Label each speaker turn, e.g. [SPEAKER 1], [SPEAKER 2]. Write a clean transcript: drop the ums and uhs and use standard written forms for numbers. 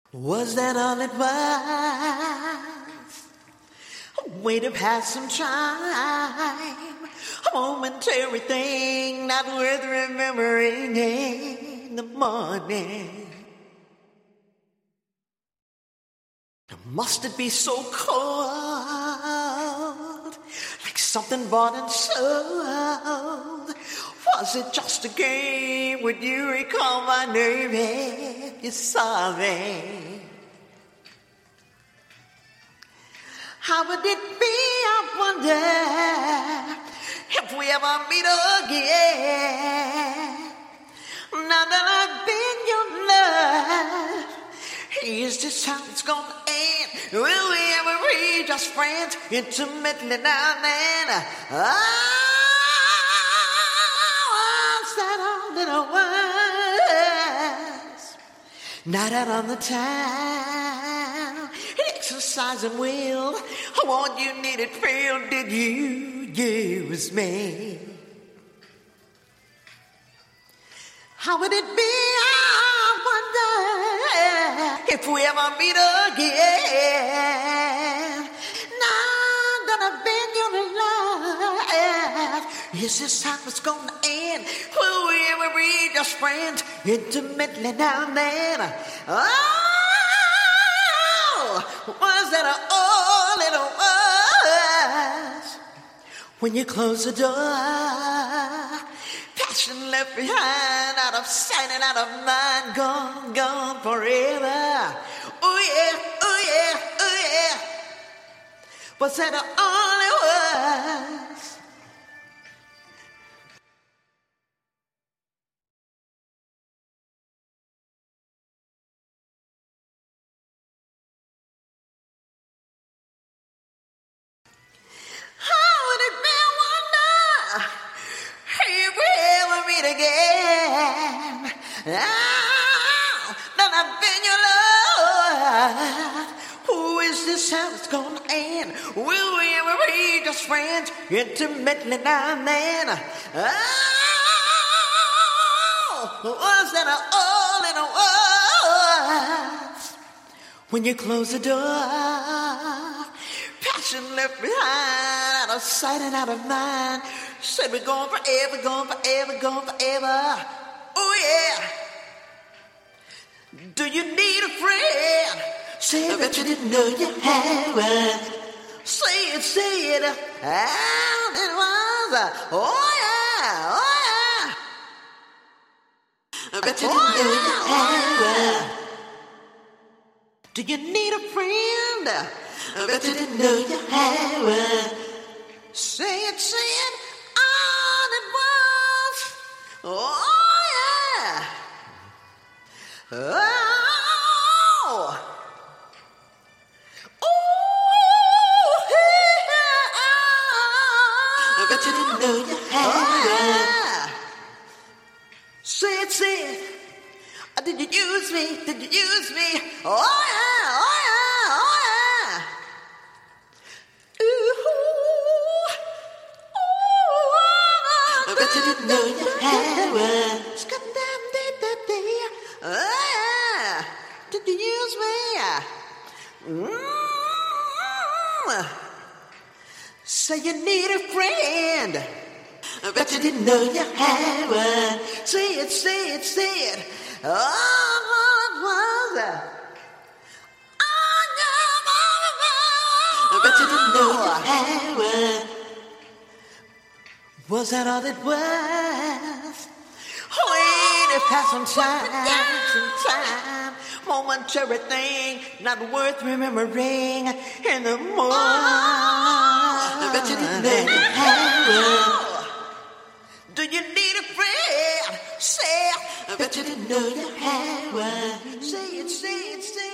[SPEAKER 1] Was that all it was? A way to pass some time, a momentary thing not worth remembering in the morning. Must it be so cold, like something bought and sold? Was it just a game? Would you recall my name if you saw me? How would it be, I wonder, if we ever meet again? Now that I've been your love, is this how it's gonna end? Will we ever be just friends, intimately now and then? What's that all that I was? Night out on the town, exercising will. I want you needed, feel, did you use me? How would it be, I wonder, if we ever meet again? Now that I've been your life, is this how it's gonna end? Will we ever be just friends, intimately now and then? Oh, was that all it was? When you close the door, passion left behind, out of sight and out of mind, gone, gone forever. Oh yeah, oh yeah, oh yeah. Was that all it was? How would it be, I wonder, if we ever meet again? Now that I've been your love, who is this how it's gonna end? Will we ever be just friends, intimately now and then? Oh, was that all it was? When you close the door, passion left behind, out of sight and out of mind. Said we're going forever, going forever, going forever. Oh yeah. Do you need a friend? Say I bet you didn't know you had one. Say it, how it was. Oh yeah, oh yeah. I bet you didn't know you had one. Do you need a friend? I bet you didn't know you had one. Say it, all it was. Oh yeah. Oh. Oh yeah. I bet you didn't know you had one. Say it. Did you use me? Did you use me? Oh yeah, oh yeah, oh yeah. I bet you didn't know you had one. Oh yeah. Did you use me? Say you need a friend. I bet you didn't know you had one. Say it. Oh, what was it? I bet you didn't know you had one. Was that all it was? Wait, it passed some time, momentary thing, not worth remembering in the morning. I bet you didn't know you had one. Do you need a friend? Say, I bet you didn't know you had one. Say it.